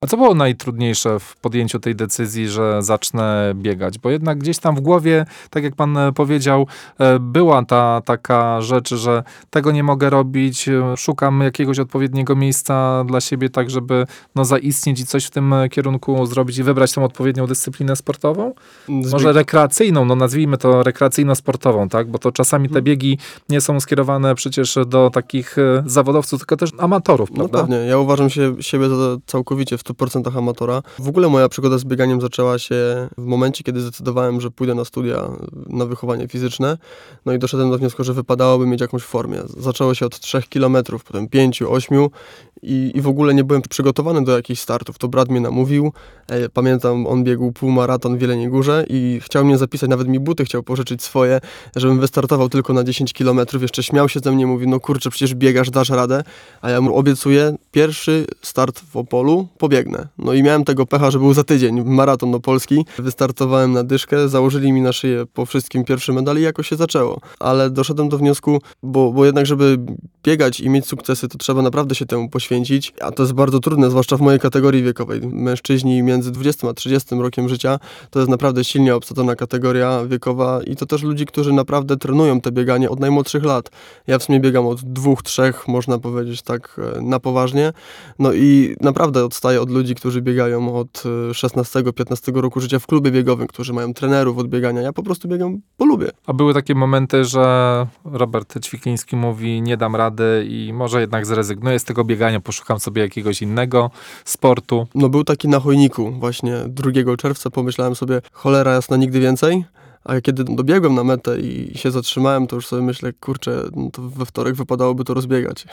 A co było najtrudniejsze w podjęciu tej decyzji, że zacznę biegać? Bo jednak gdzieś tam w głowie, tak jak pan powiedział, była ta taka rzecz, że tego nie mogę robić, szukam jakiegoś odpowiedniego miejsca dla siebie, tak żeby zaistnieć i coś w tym kierunku zrobić i wybrać tą odpowiednią dyscyplinę sportową? Może rekreacyjną, nazwijmy to rekreacyjno-sportową, tak? Bo to czasami te biegi nie są skierowane przecież do takich zawodowców, tylko też amatorów, prawda? No pewnie, ja uważam siebie za całkowicie w 100% amatora. W ogóle moja przygoda z bieganiem zaczęła się w momencie, kiedy zdecydowałem, że pójdę na studia na wychowanie fizyczne. No i doszedłem do wniosku, że wypadałoby mieć jakąś formę. Zaczęło się od 3 kilometrów, potem 5, 8 i w ogóle nie byłem przygotowany do jakichś startów. To brat mnie namówił. Pamiętam, on biegł półmaraton w Jeleniej Górze i chciał mnie zapisać, nawet mi buty chciał pożyczyć swoje, żebym wystartował tylko na 10 kilometrów. Jeszcze śmiał się ze mnie, mówi, no kurczę, przecież biegasz, dasz radę. A ja mu obiecuję, pierwszy start w Opolu pobiegnę. No i miałem tego pecha, że był za tydzień maraton opolski. Wystartowałem na dyszkę, założyli mi na szyję po wszystkim pierwszy medal i jakoś się zaczęło. Ale doszedłem do wniosku, bo jednak, żeby biegać i mieć sukcesy, to trzeba naprawdę się temu poświęcić, a to jest bardzo trudne, zwłaszcza w mojej kategorii wiekowej. Mężczyźni między 20 a 30 rokiem życia to jest naprawdę silnie obsadzona kategoria wiekowa i to też ludzi, którzy naprawdę trenują te bieganie od najmłodszych lat. Ja w sumie biegam od 2-3, można powiedzieć tak na poważnie. No i naprawdę odstaję od ludzi, którzy biegają od 16-15 roku życia w klubie biegowym, którzy mają trenerów od biegania. Ja po prostu biegam, bo lubię. A były takie momenty, że Robert Ćwikliński mówi, nie dam rady i może jednak zrezygnuję z tego biegania, poszukam sobie jakiegoś innego sportu. No był taki na Chojniku właśnie 2 czerwca, pomyślałem sobie, cholera jasna, nigdy więcej. A kiedy dobiegłem na metę i się zatrzymałem, to już sobie myślę, kurczę, no to we wtorek wypadałoby to rozbiegać.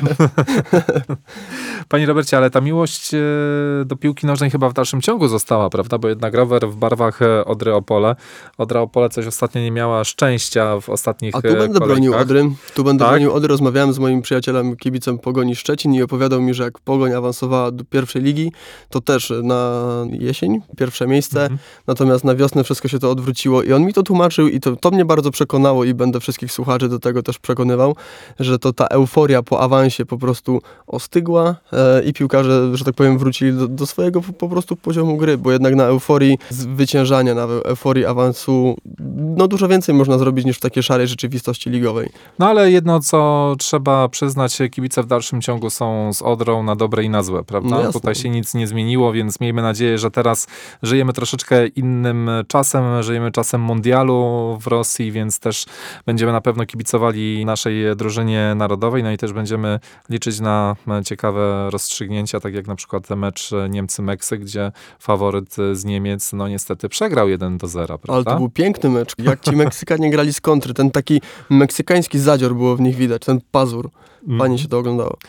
Panie Robercie, ale ta miłość do piłki nożnej chyba w dalszym ciągu została, prawda? Bo jednak rower w barwach Odry Opole. Odra Opole coś ostatnio nie miała szczęścia w ostatnich kolejkach. A tu będę bronił Odry. Tu będę bronił Odry. Rozmawiałem z moim przyjacielem, kibicem Pogoni Szczecin i opowiadał mi, że jak Pogoń awansowała do pierwszej ligi, to też na jesień pierwsze miejsce, natomiast na wiosnę wszystko się to odwróciło i on mi to tłumaczył i to mnie bardzo przekonało i będę wszystkich słuchaczy do tego też przekonywał, że to ta euforia po awansie po prostu ostygła i piłkarze, że tak powiem, wrócili do swojego po prostu poziomu gry, bo jednak na euforii zwyciężania, na euforii awansu dużo więcej można zrobić niż w takiej szarej rzeczywistości ligowej. No ale jedno, co trzeba przyznać, kibice w dalszym ciągu są z Odrą na dobre i na złe, prawda? No tutaj się nic nie zmieniło, więc miejmy nadzieję, że teraz żyjemy troszeczkę innym czasem, żyjemy czasem mundialu w Rosji, więc też będziemy na pewno kibicowali naszej drużynie narodowej, no i też będziemy liczyć na ciekawe rozstrzygnięcia, tak jak na przykład mecz Niemcy-Meksyk, gdzie faworyt z Niemiec, niestety przegrał 1-0, prawda? Ale to był piękny mecz. Jak ci Meksykanie grali z kontry, ten taki meksykański zadzior było w nich widać, ten pazur. Fajnie się to oglądało.